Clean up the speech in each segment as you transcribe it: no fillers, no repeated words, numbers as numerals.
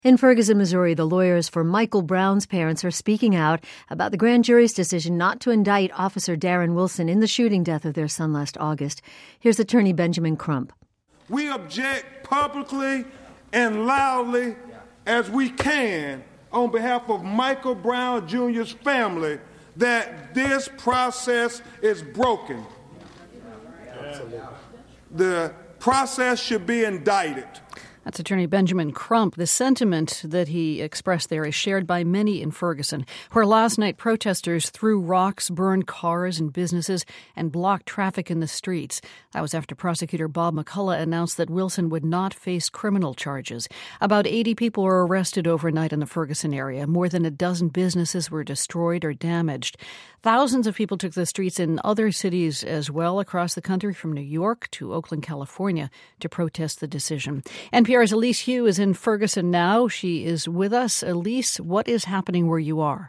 In Ferguson, Missouri, the lawyers for Michael Brown's parents are speaking out about the grand jury's decision not to indict Officer Darren Wilson in the shooting death of their son last August. Here's attorney Benjamin Crump. We object publicly and loudly as we can on behalf of Michael Brown Jr.'s family that this process is broken. The process should be indicted. That's attorney Benjamin Crump. The sentiment that he expressed there is shared by many in Ferguson, where last night protesters threw rocks, burned cars and businesses, and blocked traffic in the streets. That was after prosecutor Bob McCullough announced that Wilson would not face criminal charges. About 80 people were arrested overnight in the Ferguson area. More than a dozen businesses were destroyed or damaged. Thousands of people took the streets in other cities as well across the country, from New York to Oakland, California, to protest the decision. NPR's Elise Hu is in Ferguson now. She is with us. Elise, what is happening where you are?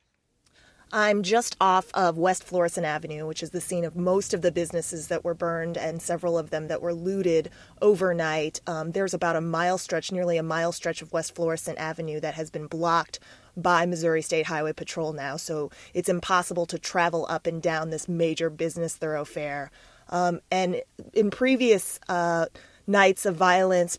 I'm just off of West Florissant Avenue, which is the scene of most of the businesses that were burned and several of them that were looted overnight. There's about nearly a mile stretch of West Florissant Avenue that has been blocked by Missouri State Highway Patrol now, so it's impossible to travel up and down this major business thoroughfare. And in previous nights of violence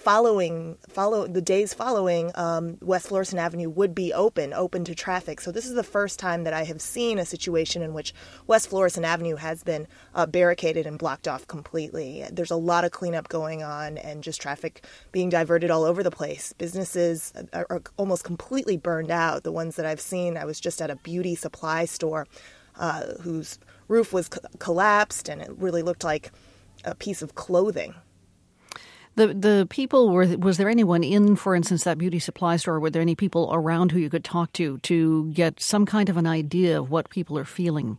the days following, West Florissant Avenue would be open to traffic. So this is the first time that I have seen a situation in which West Florissant Avenue has been barricaded and blocked off completely. There's a lot of cleanup going on and just traffic being diverted all over the place. Businesses are almost completely burned out. The ones that I've seen, I was just at a beauty supply store whose roof was collapsed, and it really looked like a piece of clothing. The people, was there anyone in, for instance, that beauty supply store? Were there any people around who you could talk to get some kind of an idea of what people are feeling?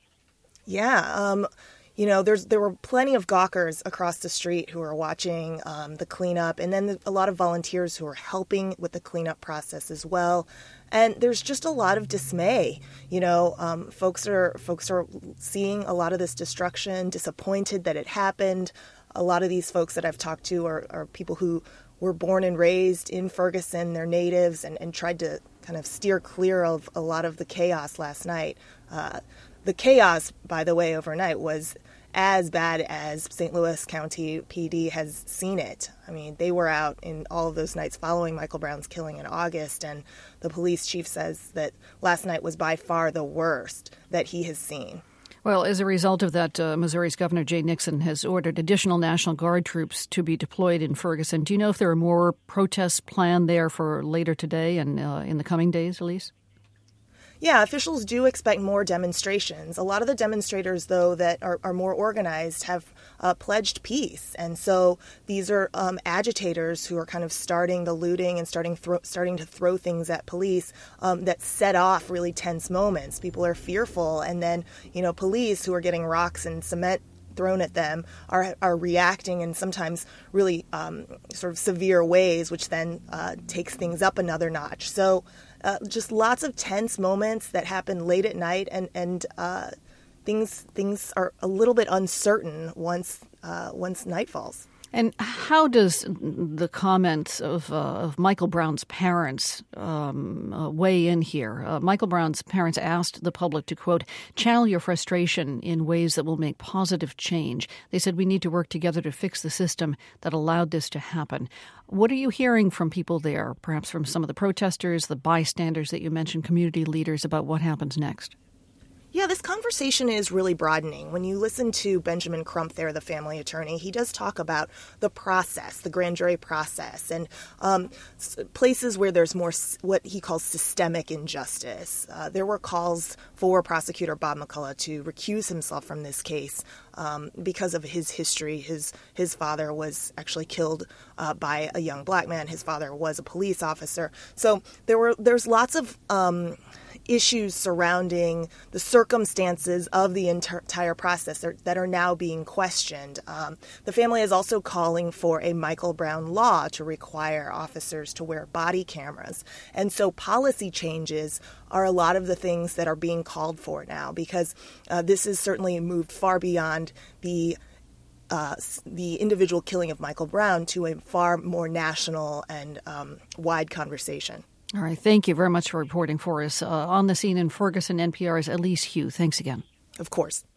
Yeah. There were plenty of gawkers across the street who were watching the cleanup, and then a lot of volunteers who were helping with the cleanup process as well. And there's just a lot of dismay. Folks are seeing a lot of this destruction, disappointed that it happened. A lot of these folks that I've talked to are people who were born and raised in Ferguson, they're natives, and tried to kind of steer clear of a lot of the chaos last night. The chaos, by the way, overnight was as bad as St. Louis County PD has seen it. I mean, they were out in all of those nights following Michael Brown's killing in August, and the police chief says that last night was by far the worst that he has seen. Well, as a result of that, Missouri's Governor Jay Nixon has ordered additional National Guard troops to be deployed in Ferguson. Do you know if there are more protests planned there for later today and in the coming days, Elise? Yeah, officials do expect more demonstrations. A lot of the demonstrators, though, that are more organized have pledged peace. And so these are agitators who are kind of starting the looting and starting to throw things at police that set off really tense moments. People are fearful. And then, police who are getting rocks and cement thrown at them are reacting in sometimes really sort of severe ways, which then takes things up another notch. So just lots of tense moments that happen late at night, and things are a little bit uncertain once night falls. And how does the comments of Michael Brown's parents weigh in here? Michael Brown's parents asked the public to, quote, channel your frustration in ways that will make positive change. They said we need to work together to fix the system that allowed this to happen. What are you hearing from people there, perhaps from some of the protesters, the bystanders that you mentioned, community leaders, about what happens next? Yeah, this conversation is really broadening. When you listen to Benjamin Crump there, the family attorney, he does talk about the process, the grand jury process, and places where there's more what he calls systemic injustice. There were calls for prosecutor Bob McCullough to recuse himself from this case because of his history. His father was actually killed by a young black man. His father was a police officer. So there's lots of issues surrounding the circumstances of the entire process that are now being questioned. The family is also calling for a Michael Brown law to require officers to wear body cameras. And so policy changes are a lot of the things that are being called for now, because this has certainly moved far beyond the the individual killing of Michael Brown to a far more national and wide conversation. All right. Thank you very much for reporting for us. On the scene in Ferguson, NPR's Elise Hu. Thanks again. Of course.